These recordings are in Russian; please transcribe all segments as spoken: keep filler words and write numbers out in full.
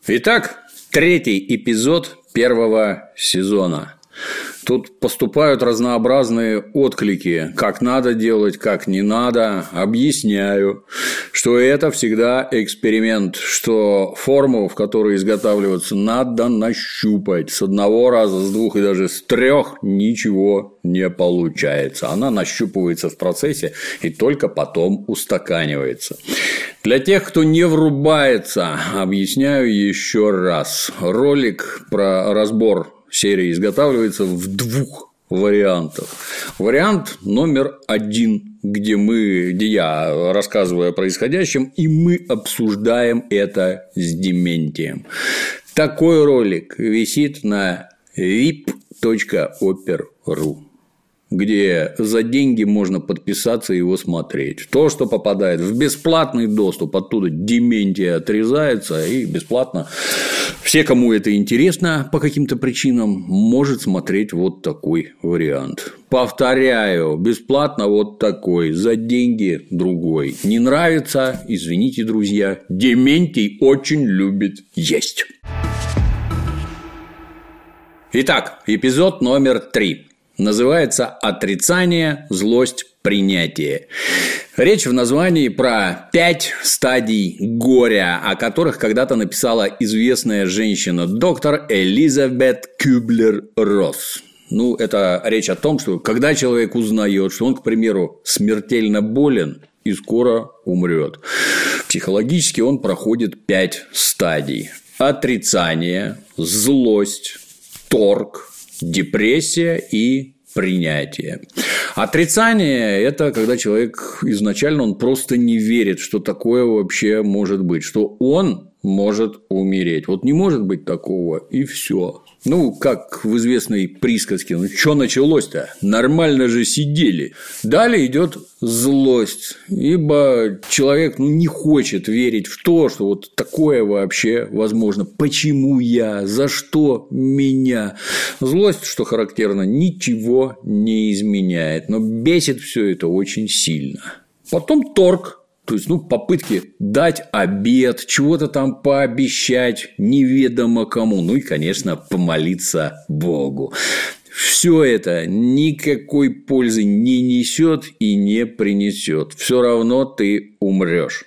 Итак, третий эпизод первого сезона. Тут поступают разнообразные отклики, как надо делать, как не надо. Объясняю, что это всегда эксперимент, что форму, в которой изготавливаться, надо нащупать. С одного раза, с двух и даже с трех ничего не получается. Она нащупывается в процессе и только потом устаканивается. Для тех, кто не врубается, объясняю еще раз. Ролик про разбор серии изготавливается в двух вариантах. Вариант номер один, где мы, где я рассказываю о происходящем, и мы обсуждаем это с Дементием. Такой ролик висит на вип точка опер точка ру, где за деньги можно подписаться и его смотреть. То, что попадает в бесплатный доступ, оттуда Дементий отрезается, и бесплатно все, кому это интересно по каким-то причинам, может смотреть вот такой вариант. Повторяю, бесплатно вот такой, за деньги другой. Не нравится? Извините, друзья, Дементий очень любит есть. Итак, эпизод номер три. Называется «Отрицание, злость, принятие». Речь в названии про пять стадий горя, о которых когда-то написала известная женщина, доктор Элизабет Кюблер-Росс. Ну, это речь о том, что когда человек узнает, что он, к примеру, смертельно болен и скоро умрет, психологически он проходит пять стадий. Отрицание, злость, торг, депрессия и принятие. Отрицание – это когда человек изначально он просто не верит, что такое вообще может быть, что он может умереть. Вот не может быть такого, и все. Ну, как в известной присказке, ну, что началось-то? Нормально же сидели. Далее идет злость, ибо человек ну, не хочет верить в то, что вот такое вообще возможно. Почему я? За что меня? Злость, что характерно, ничего не изменяет, но бесит все это очень сильно. Потом торг. То есть, ну, попытки дать обет, чего-то там пообещать неведомо кому. Ну и, конечно, помолиться Богу. Все это никакой пользы не несет и не принесет. Все равно ты умрешь.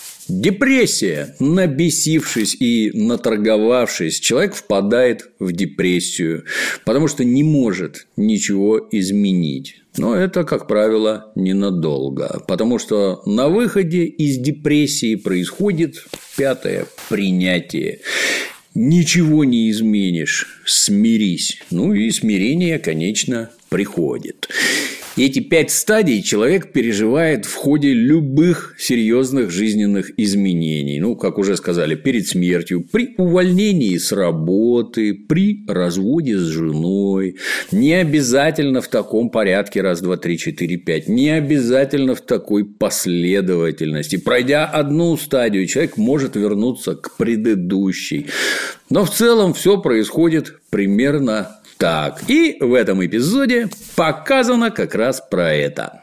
Депрессия. Набесившись и наторговавшись, человек впадает в депрессию, потому что не может ничего изменить. Но это, как правило, ненадолго, потому что на выходе из депрессии происходит пятое – принятие. Ничего не изменишь, смирись. Ну и смирение, конечно, приходит. Эти пять стадий человек переживает в ходе любых серьезных жизненных изменений. Ну, как уже сказали, перед смертью, при увольнении с работы, при разводе с женой. Не обязательно в таком порядке раз, два, три, четыре, пять. Не обязательно в такой последовательности. Пройдя одну стадию, человек может вернуться к предыдущей. Но в целом все происходит примерно так, и в этом эпизоде показано как раз про это.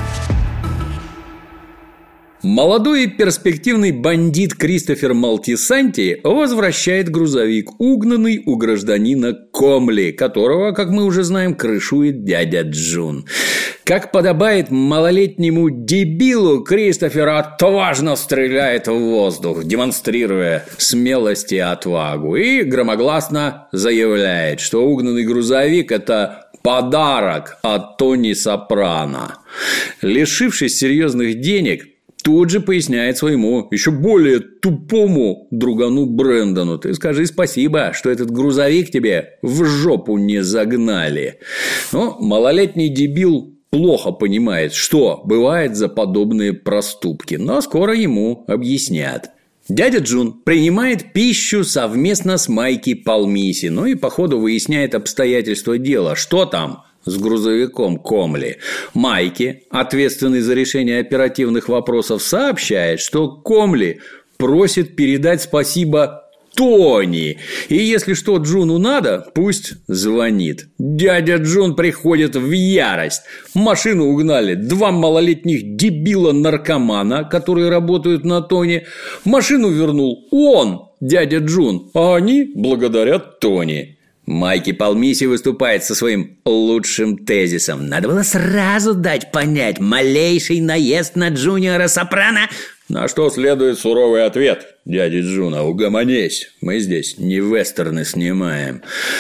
Молодой и перспективный бандит Кристофер Молтисанти возвращает грузовик, угнанный у гражданина Комли, которого, как мы уже знаем, крышует дядя Джун. Как подобает малолетнему дебилу, Кристофер отважно стреляет в воздух, демонстрируя смелость и отвагу, и громогласно заявляет, что угнанный грузовик – это подарок от Тони Сопрано. Лишившись серьезных денег, тут же поясняет своему еще более тупому другану Брэндону: ты скажи спасибо, что этот грузовик тебе в жопу не загнали. Но малолетний дебил плохо понимает, что бывает за подобные проступки, но скоро ему объяснят. Дядя Джун принимает пищу совместно с Майки Палмиси, ну и по ходу выясняет обстоятельства дела, что там с грузовиком Комли. Майки, ответственный за решение оперативных вопросов, сообщает, что Комли просит передать спасибо Тони. И если что Джуну надо, пусть звонит. Дядя Джун приходит в ярость. Машину угнали два малолетних дебила-наркомана, которые работают на Тони. Машину вернул он, дядя Джун, а они благодарят Тони. Майки Палмиси выступает со своим лучшим тезисом. Надо было сразу дать понять малейший наезд на Джуниора Сопрано. На что следует суровый ответ. Дядя Джуна, угомонись, мы здесь не вестерны снимаем.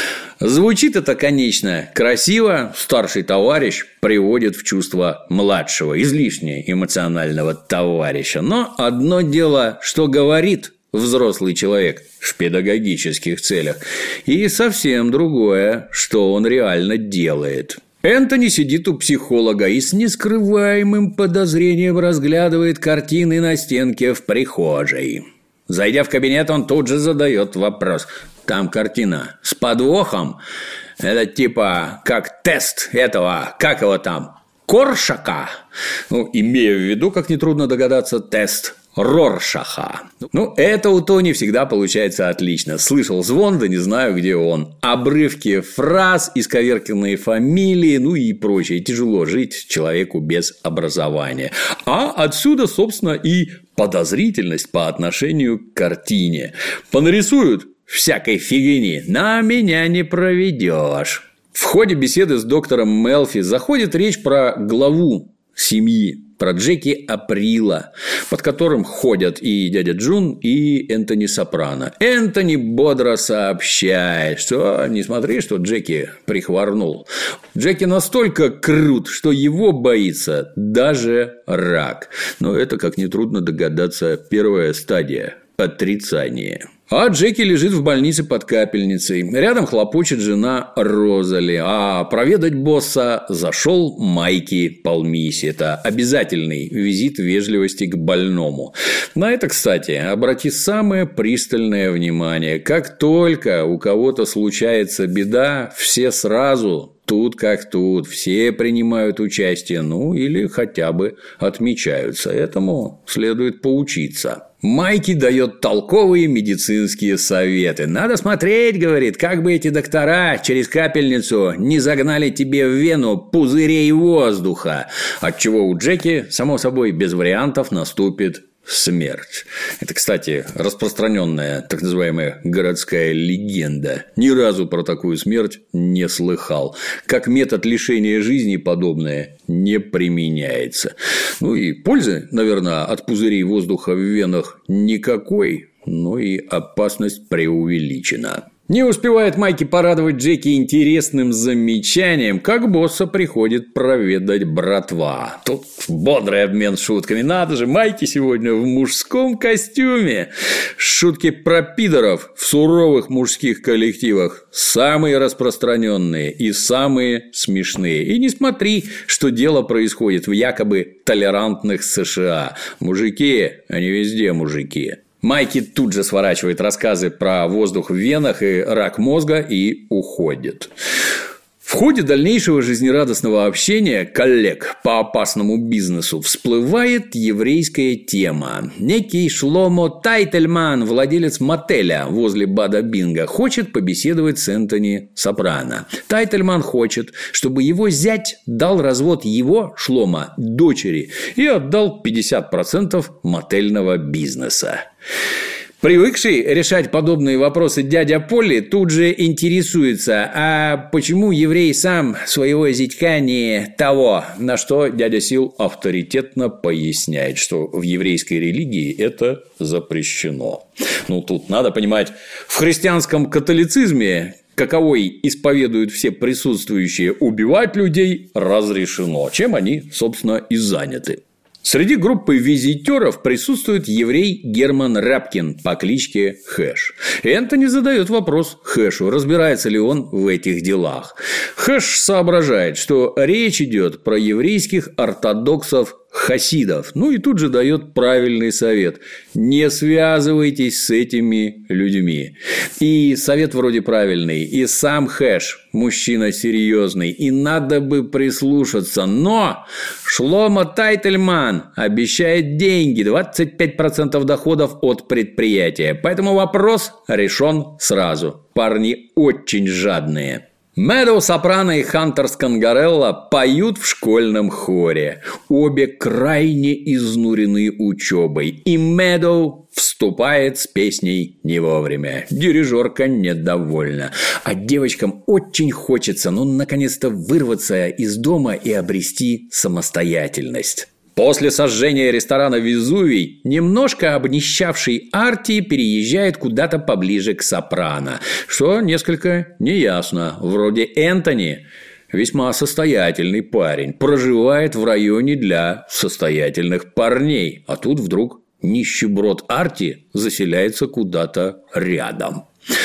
Звучит это, конечно, красиво. Старший товарищ приводит в чувство младшего, излишне эмоционального товарища. Но одно дело, что говорит взрослый человек в педагогических целях, и совсем другое, что он реально делает. Энтони сидит у психолога и с нескрываемым подозрением разглядывает картины на стенке в прихожей. Зайдя в кабинет, он тут же задает вопрос. Там картина с подвохом. Это типа как тест этого, как его там, Коршака. Ну, имея в виду, как нетрудно догадаться, тест Роршаха. Ну, это у Тони всегда получается отлично. Слышал звон, да не знаю, где он. Обрывки фраз, исковерканные фамилии, ну и прочее. Тяжело жить человеку без образования. А отсюда, собственно, и подозрительность по отношению к картине. Понарисуют всякой фигни, на меня не проведешь. В ходе беседы с доктором Мелфи заходит речь про главу семьи, про Джеки Априла, под которым ходят и дядя Джун, и Энтони Сопрано. Энтони бодро сообщает, что не смотри, что Джеки прихворнул. Джеки настолько крут, что его боится даже рак. Но это, как нетрудно догадаться, первая стадия – отрицание. А Джеки лежит в больнице под капельницей. Рядом хлопочет жена Розали. А проведать босса зашел Майки Палмиси. Это обязательный визит вежливости к больному. На это, кстати, обрати самое пристальное внимание. Как только у кого-то случается беда, все сразу... Тут как тут, все принимают участие, ну или хотя бы отмечаются. Этому следует поучиться. Майки дает толковые медицинские советы. Надо смотреть, говорит, как бы эти доктора через капельницу не загнали тебе в вену пузырей воздуха, отчего у Джеки, само собой, без вариантов наступит смерть. Это, кстати, распространенная так называемая городская легенда. Ни разу про такую смерть не слыхал. Как метод лишения жизни подобное не применяется. Ну и пользы, наверное, от пузырей воздуха в венах никакой, но и опасность преувеличена. Не успевает Майки порадовать Джеки интересным замечанием, как босса приходит проведать братва. Тут бодрый обмен шутками. Надо же, Майки сегодня в мужском костюме. Шутки про пидоров в суровых мужских коллективах самые распространенные и самые смешные. И не смотри, что дело происходит в якобы толерантных США. Мужики, они везде мужики. Майки тут же сворачивает рассказы про воздух в венах и рак мозга и уходит. В ходе дальнейшего жизнерадостного общения коллег по опасному бизнесу всплывает еврейская тема. Некий Шломо Тайтельман, владелец мотеля возле Бада-Бинга, хочет побеседовать с Энтони Сопрано. Тайтельман хочет, чтобы его зять дал развод его, Шломо, дочери и отдал пятьдесят процентов мотельного бизнеса. Привыкший решать подобные вопросы дядя Полли тут же интересуется, а почему еврей сам своего зятька не того, на что дядя Сил авторитетно поясняет, что в еврейской религии это запрещено. Ну, тут надо понимать, в христианском католицизме, каковой исповедуют все присутствующие, убивать людей разрешено, чем они, собственно, и заняты. Среди группы визитеров присутствует еврей Герман Рапкин по кличке Хэш. Энтони задает вопрос Хэшу, разбирается ли он в этих делах. Хэш соображает, что речь идет про еврейских ортодоксов хасидов. Ну и тут же дает правильный совет: не связывайтесь с этими людьми. И совет вроде правильный, и сам Хэш мужчина серьезный, и надо бы прислушаться. Но Шломо Тайтельман обещает деньги, двадцать пять процентов доходов от предприятия. Поэтому вопрос решен сразу. Парни очень жадные. Мэдоу Сопрано и Хантер Скангарелло поют в школьном хоре. Обе крайне изнурены учебой. И Мэдоу вступает с песней не вовремя. Дирижерка недовольна. А девочкам очень хочется, ну, наконец-то вырваться из дома и обрести самостоятельность. После сожжения ресторана «Везувий» немножко обнищавший Арти переезжает куда-то поближе к Сопрано, что несколько неясно. Вроде Энтони весьма состоятельный парень, проживает в районе для состоятельных парней, а тут вдруг нищеброд Арти заселяется куда-то рядом.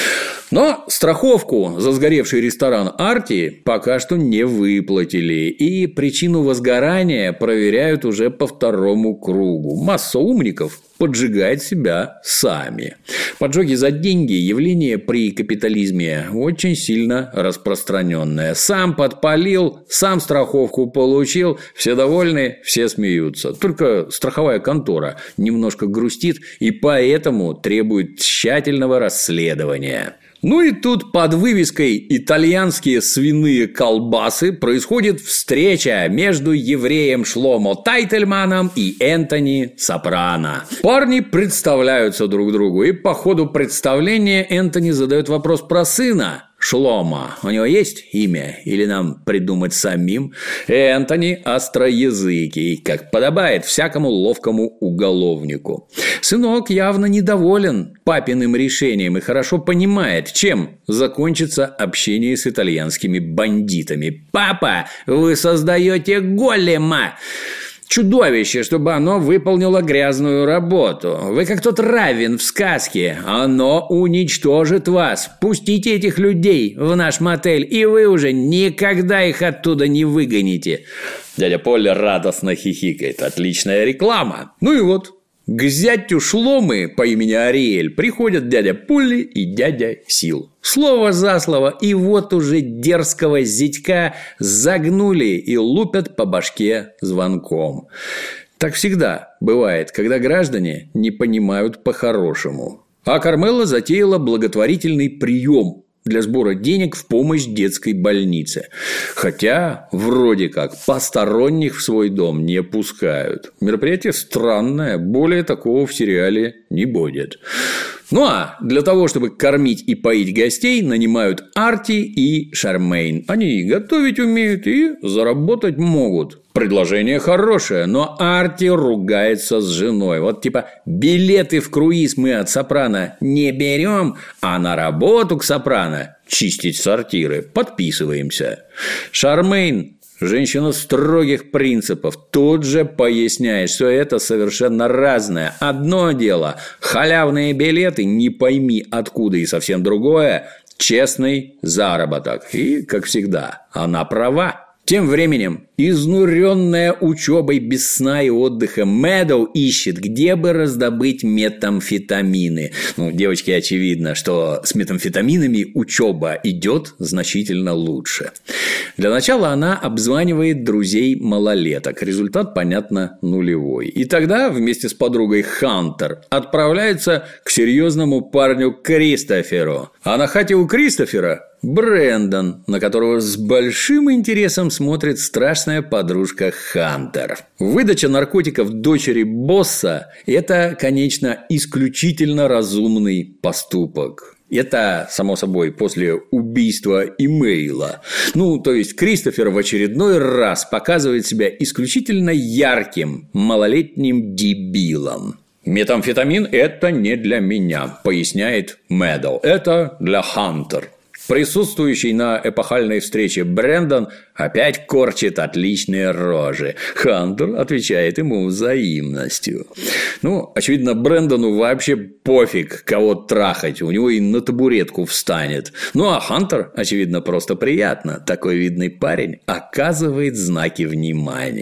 Но страховку за сгоревший ресторан Арти пока что не выплатили, и причину возгорания проверяют уже по второму кругу. Масса умников поджигает себя сами. Поджоги за деньги – явление при капитализме очень сильно распространенное. Сам подпалил, сам страховку получил, все довольны, все смеются. Только страховая контора немножко грустит и поэтому требует тщательного расследования. Ну и тут под вывеской «Итальянские свиные колбасы» происходит встреча между евреем Шломо Тайтельманом и Энтони Сопрано. Парни представляются друг другу, и по ходу представления Энтони задает вопрос про сына Шломо. У него есть имя или нам придумать самим? Энтони остроязыкий, как подобает всякому ловкому уголовнику. Сынок явно недоволен папиным решением и хорошо понимает, чем закончится общение с итальянскими бандитами. «Папа, вы создаете голема! Чудовище, чтобы оно выполнило грязную работу. Вы как тот раввин в сказке. Оно уничтожит вас. Пустите этих людей в наш мотель, и вы уже никогда их оттуда не выгоните». Дядя Поля радостно хихикает. Отличная реклама. Ну и вот. К зятю Шломы по имени Ариэль приходят дядя Полли и дядя Сил. Слово за слово, и вот уже дерзкого зятька загнули и лупят по башке звонком. Так всегда бывает, когда граждане не понимают по-хорошему. А Кармела затеяла благотворительный прием для сбора денег в помощь детской больнице. Хотя, вроде как, посторонних в свой дом не пускают. Мероприятие странное, более такого в сериале не будет. Ну а для того, чтобы кормить и поить гостей, нанимают Арти и Шармейн. Они и готовить умеют, и заработать могут. Предложение хорошее, но Арти ругается с женой. Вот типа билеты в круиз мы от Сопрано не берем, а на работу к Сопрано чистить сортиры подписываемся. Шармейн, женщина строгих принципов, тут же поясняет, что это совершенно разное. Одно дело – халявные билеты, не пойми откуда, и совсем другое – честный заработок. И, как всегда, она права. Тем временем, изнуренная учебой без сна и отдыха, Мэдоу ищет, где бы раздобыть метамфетамины. Ну, девочке очевидно, что с метамфетаминами учеба идет значительно лучше. Для начала она обзванивает друзей малолеток. Результат, понятно, нулевой. И тогда вместе с подругой Хантер отправляется к серьезному парню Кристоферу. А на хате у Кристофера Брэндон, на которого с большим интересом смотрит страшная подружка Хантер. Выдача наркотиков дочери босса – это, конечно, исключительно разумный поступок. Это, само собой, после убийства имейла. Ну, то есть, Кристофер в очередной раз показывает себя исключительно ярким малолетним дебилом. «Метамфетамин – это не для меня», – поясняет Мэдоу. «Это для Хантер». Присутствующий на эпохальной встрече Брэндон опять корчит отличные рожи. Хантер отвечает ему взаимностью. Ну, очевидно, Брэндону вообще пофиг, кого трахать. У него и на табуретку встанет. Ну, а Хантер, очевидно, просто приятно. Такой видный парень оказывает знаки внимания.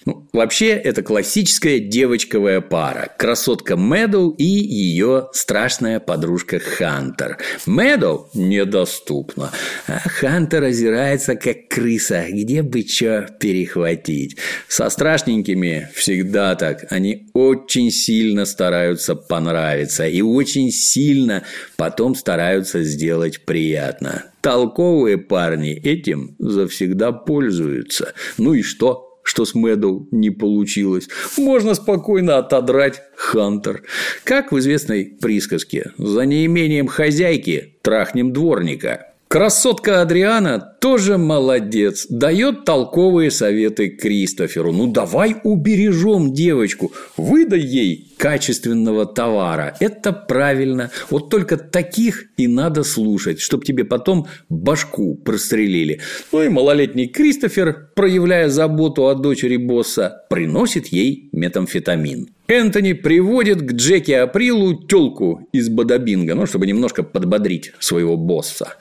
Ну, вообще, это классическая девочковая пара. Красотка Мэдоу и ее страшная подружка Хантер. Мэдоу недоступна, а Хантер озирается, как крыса, где бы что перехватить. Со страшненькими всегда так. Они очень сильно стараются понравиться и очень сильно потом стараются сделать приятно. Толковые парни этим завсегда пользуются. Ну и что? Что с Мэдоу не получилось. Можно спокойно отодрать Хантер. Как в известной присказке: за неимением хозяйки трахнем дворника. Красотка Адриана тоже молодец, дает толковые советы Кристоферу. Ну, давай убережем девочку, выдай ей качественного товара. Это правильно. Вот только таких и надо слушать, чтобы тебе потом башку прострелили. Ну и малолетний Кристофер, проявляя заботу о дочери босса, приносит ей метамфетамин. Энтони приводит к Джеки Априлу тёлку из Бадабинга, ну, чтобы немножко подбодрить своего босса.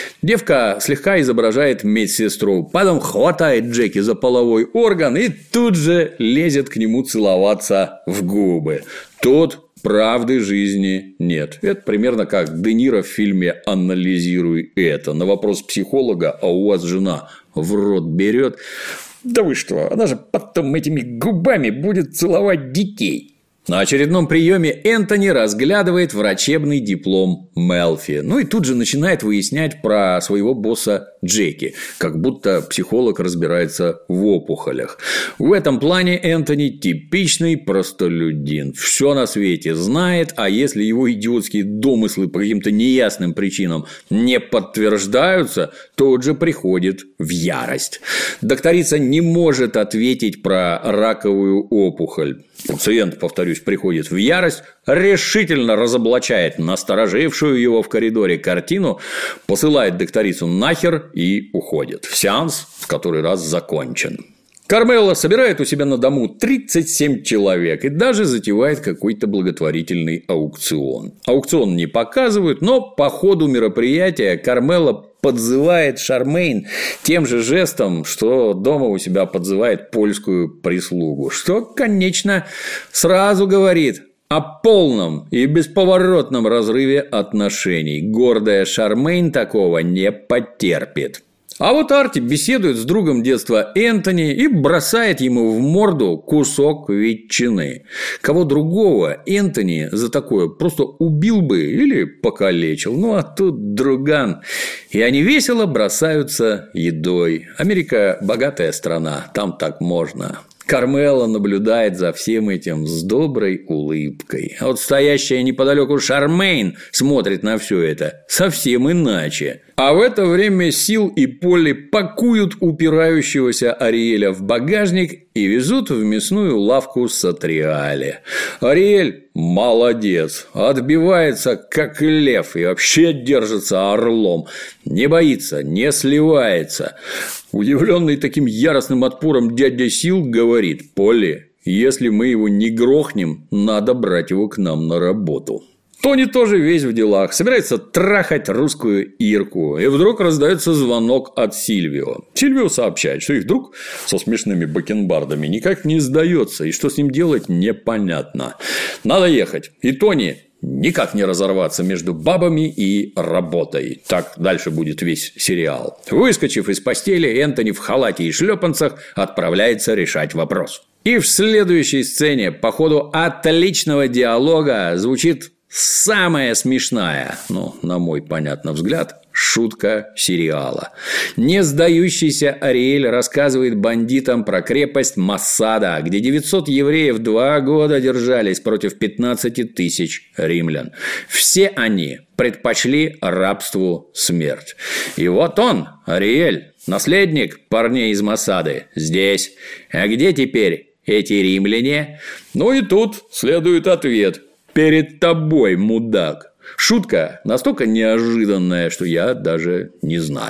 Девка слегка изображает медсестру, потом хватает Джеки за половой орган и тут же лезет к нему целоваться в губы. Тут правды жизни нет. Это примерно как Де Ниро в фильме «Анализируй это». На вопрос психолога: а у вас жена в рот берет? Да вы что, она же потом этими губами будет целовать детей. На очередном приеме Энтони разглядывает врачебный диплом Мелфи. Ну и тут же начинает выяснять про своего босса Джеки, как будто психолог разбирается в опухолях. В этом плане Энтони типичный простолюдин. Все на свете знает, а если его идиотские домыслы по каким-то неясным причинам не подтверждаются, тут же приходит в ярость. Докторица не может ответить про раковую опухоль. Пациент, повторюсь, приходит в ярость, решительно разоблачает насторожившую его в коридоре картину, посылает докторицу нахер и уходит. Сеанс в который раз закончен. Кармелла собирает у себя на дому тридцать семь человек и даже затевает какой-то благотворительный аукцион. Аукцион не показывают, но по ходу мероприятия Кармелла подзывает Шармейн тем же жестом, что дома у себя подзывает польскую прислугу, что, конечно, сразу говорит о полном и бесповоротном разрыве отношений. Гордая Шармейн такого не потерпит. А вот Арти беседует с другом детства Энтони и бросает ему в морду кусок ветчины. Кого другого Энтони за такое просто убил бы или покалечил. Ну, а тут друган. И они весело бросаются едой. Америка – богатая страна, там так можно. Кармелла наблюдает за всем этим с доброй улыбкой. А вот стоящая неподалеку Шармейн смотрит на все это совсем иначе. А в это время Сил и Полли пакуют упирающегося Ариэля в багажник и везут в мясную лавку Сатриале. Ариэль молодец, отбивается как лев и вообще держится орлом. Не боится, не сливается. Удивленный таким яростным отпором дядя Сил говорит: «Полли, если мы его не грохнем, надо брать его к нам на работу». Тони тоже весь в делах, собирается трахать русскую Ирку, и вдруг раздается звонок от Сильвио. Сильвио сообщает, что их друг со смешными бакенбардами никак не сдается, и что с ним делать непонятно. Надо ехать. И Тони никак не разорваться между бабами и работой. Так дальше будет весь сериал. Выскочив из постели, Энтони в халате и шлепанцах отправляется решать вопрос. И в следующей сцене по ходу отличного диалога звучит самая смешная, ну, на мой понятный взгляд, шутка сериала. Не сдающийся Ариэль рассказывает бандитам про крепость Массада, где девятьсот евреев два года держались против пятнадцати тысяч римлян. Все они предпочли рабству смерть. И вот он, Ариэль, наследник парней из Массады, здесь. А где теперь эти римляне? Ну и тут следует ответ: перед тобой, мудак. Шутка настолько неожиданная, что я даже не знаю.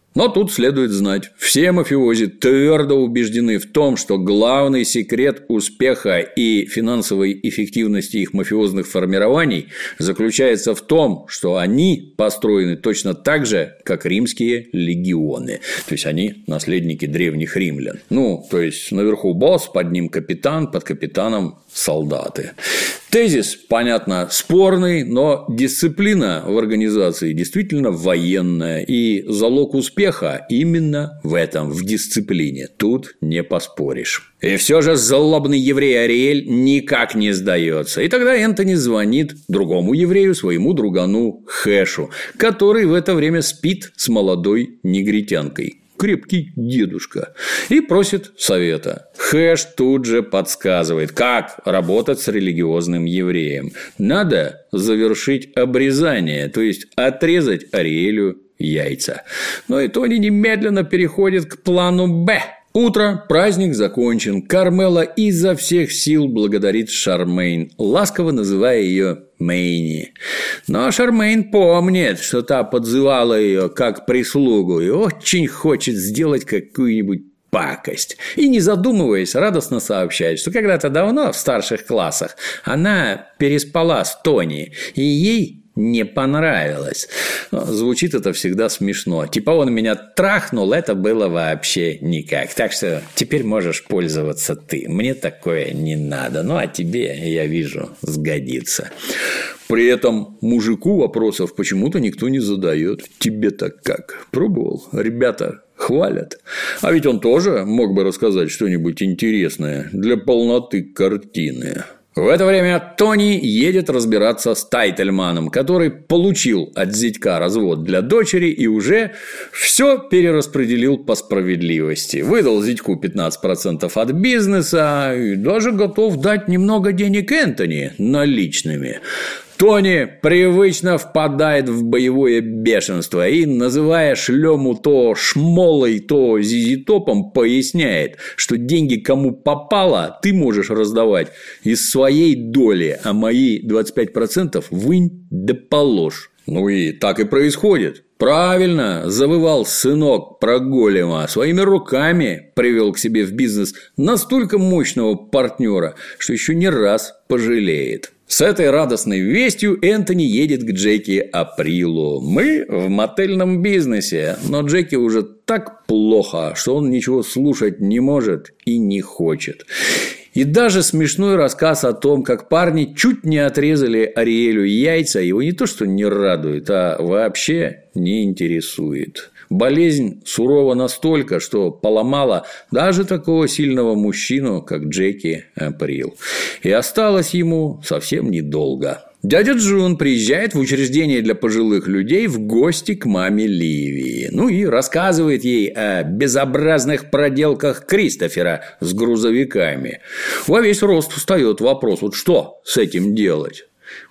Но тут следует знать, все мафиози твердо убеждены в том, что главный секрет успеха и финансовой эффективности их мафиозных формирований заключается в том, что они построены точно так же, как римские легионы. То есть, они наследники древних римлян. Ну, то есть, наверху босс, под ним капитан, под капитаном солдаты. Тезис, понятно, спорный, но дисциплина в организации действительно военная, и залог успеха именно в этом, в дисциплине. Тут не поспоришь. И все же злобный еврей Ариэль никак не сдается. И тогда Энтони звонит другому еврею, своему другану Хэшу, который в это время спит с молодой негритянкой. Крепкий дедушка, и просит совета. Хэш тут же подсказывает, как работать с религиозным евреем. Надо завершить обрезание, то есть отрезать Ариэлю яйца. Но и Тони немедленно переходит к плану «Б». Утро, праздник закончен. Кармела изо всех сил благодарит Шармейн, ласково называя ее Мэйни. Но Шармейн помнит, что та подзывала ее как прислугу и очень хочет сделать какую-нибудь пакость. И, не задумываясь, радостно сообщает, что когда-то давно в старших классах она переспала с Тони, и ей не понравилось. Звучит это всегда смешно. Типа он меня трахнул, это было вообще никак. Так что теперь можешь пользоваться ты. Мне такое не надо. Ну, а тебе, я вижу, сгодится. При этом мужику вопросов почему-то никто не задает. Тебе-то как? Пробовал? Ребята хвалят. А ведь он тоже мог бы рассказать что-нибудь интересное для полноты картины. В это время Тони едет разбираться с Тайтельманом, который получил от зятька развод для дочери и уже все перераспределил по справедливости. Выдал зятьку пятнадцать процентов от бизнеса и даже готов дать немного денег Энтони наличными. Тони привычно впадает в боевое бешенство и, называя шлему то шмолой, то зизитопом, поясняет, что деньги кому попало, ты можешь раздавать из своей доли, а мои двадцать пять процентов вынь да положь. Ну и так и происходит. Правильно завывал сынок про голема, своими руками привел к себе в бизнес настолько мощного партнера, что еще не раз пожалеет. С этой радостной вестью Энтони едет к Джеки Априлу. Мы в мотельном бизнесе, но Джеки уже так плохо, что он ничего слушать не может и не хочет. И даже смешной рассказ о том, как парни чуть не отрезали Ариэлю яйца, его не то что не радует, а вообще не интересует. Болезнь сурова настолько, что поломала даже такого сильного мужчину, как Джеки Април. И осталось ему совсем недолго. Дядя Джун приезжает в учреждение для пожилых людей в гости к маме Ливии. Ну и рассказывает ей о безобразных проделках Кристофера с грузовиками. Во весь рост встает вопрос, вот что с этим делать?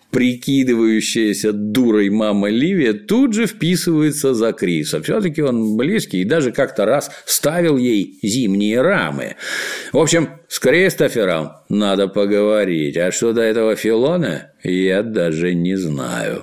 Прикидывающаяся дурой мама Ливия тут же вписывается за Криса. Все-таки он близкий и даже как-то раз ставил ей зимние рамы. В общем, с Кристофером надо поговорить. А что до этого Филона, я даже не знаю.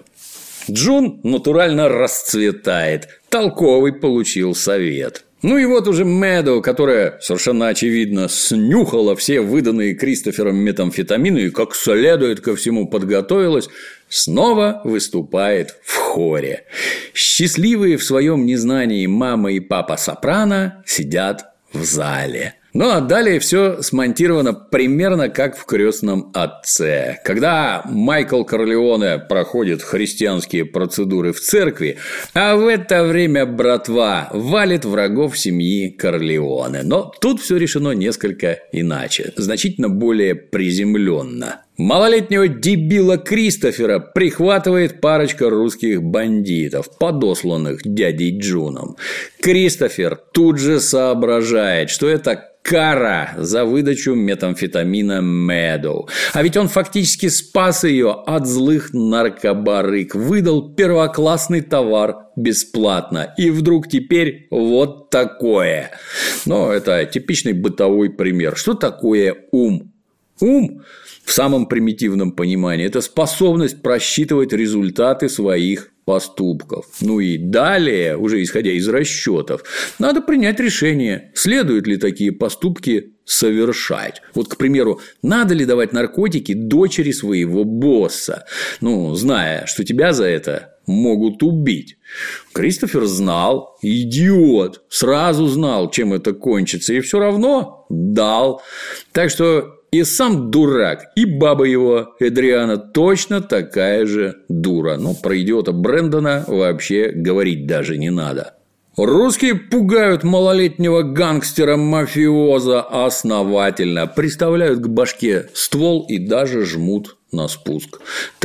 Джун натурально расцветает. Толковый получил совет. Ну и вот уже Мэдоу, которая совершенно очевидно снюхала все выданные Кристофером метамфетамины и как следует ко всему подготовилась, снова выступает в хоре. Счастливые в своем незнании мама и папа Сопрано сидят в зале. Ну, а далее все смонтировано примерно как в «Крестном отце». Когда Майкл Корлеоне проходит христианские процедуры в церкви, а в это время братва валит врагов семьи Корлеоне. Но тут все решено несколько иначе, значительно более приземленно. Малолетнего дебила Кристофера прихватывает парочка русских бандитов, подосланных дядей Джуном. Кристофер тут же соображает, что это кара за выдачу метамфетамина Мэдоу. А ведь он фактически спас ее от злых наркобарыг, выдал первоклассный товар бесплатно. И вдруг теперь вот такое. Но это типичный бытовой пример. Что такое ум? Ум в самом примитивном понимании – это способность просчитывать результаты своих поступков. Ну и далее, уже исходя из расчетов, надо принять решение, следует ли такие поступки совершать. Вот, к примеру, надо ли давать наркотики дочери своего босса, ну, зная, что тебя за это могут убить. Кристофер знал, идиот, сразу знал, чем это кончится, и все равно дал. Так что и сам дурак, и баба его, Эдриана, точно такая же дура. Но про идиота Брэндона вообще говорить даже не надо. Русские пугают малолетнего гангстера-мафиоза основательно, приставляют к башке ствол и даже жмут на спуск.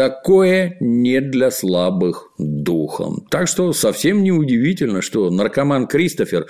Такое не для слабых духом. Так что совсем не удивительно, что наркоман Кристофер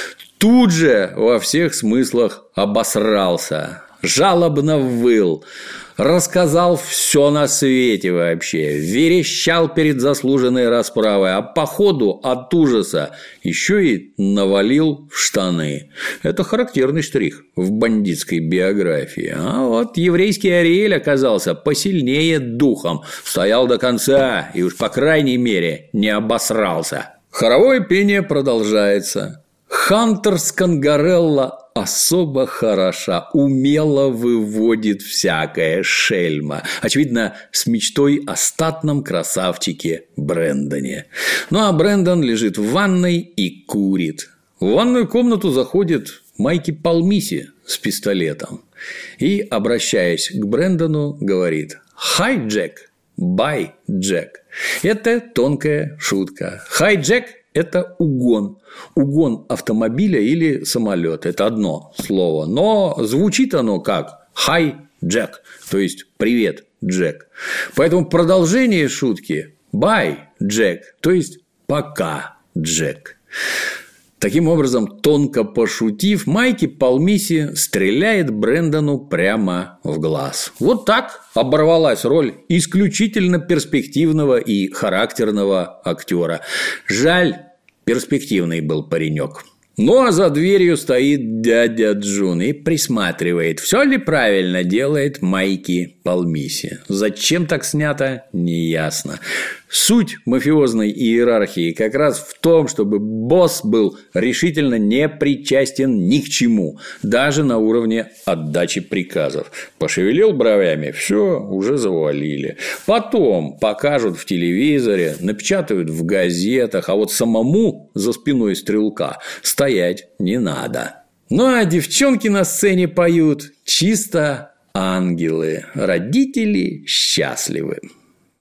тут же во всех смыслах обосрался, жалобно выл, рассказал все на свете вообще, верещал перед заслуженной расправой, а по ходу от ужаса еще и навалил в штаны. Это характерный штрих в бандитской биографии. А вот еврейский Ариэль оказался посильнее духом, стоял до конца и уж по крайней мере не обосрался. Хоровое пение продолжается. Хантер Скангарелла особо хороша, умело выводит всякое шельма. Очевидно, с мечтой о статном красавчике Брэндоне. Ну а Брэндон лежит в ванной и курит. В ванную комнату заходит Майки Палмиси с пистолетом и, обращаясь к Брэндону, говорит: «Хай, Джек, бай, Джек». Это тонкая шутка. «Хай, Джек» – это угон. Угон автомобиля или самолета – это одно слово, но звучит оно как «Hi, Джек», то есть «Привет, Джек». Поэтому продолжение шутки «Bye, Джек», то есть «Пока, Джек». Таким образом, тонко пошутив, Майки Палмиси стреляет Брэндону прямо в глаз. Вот так оборвалась роль исключительно перспективного и характерного актера. Жаль, перспективный был паренек. Ну а за дверью стоит дядя Джун и присматривает, все ли правильно делает Майки Палмиси. Зачем так снято, неясно. Суть мафиозной иерархии как раз в том, чтобы босс был решительно не причастен ни к чему, даже на уровне отдачи приказов. Пошевелил бровями, все, уже завалили. Потом покажут в телевизоре, напечатают в газетах, а вот самому за спиной стрелка стоять не надо. Ну а девчонки на сцене поют чисто ангелы, родители счастливы.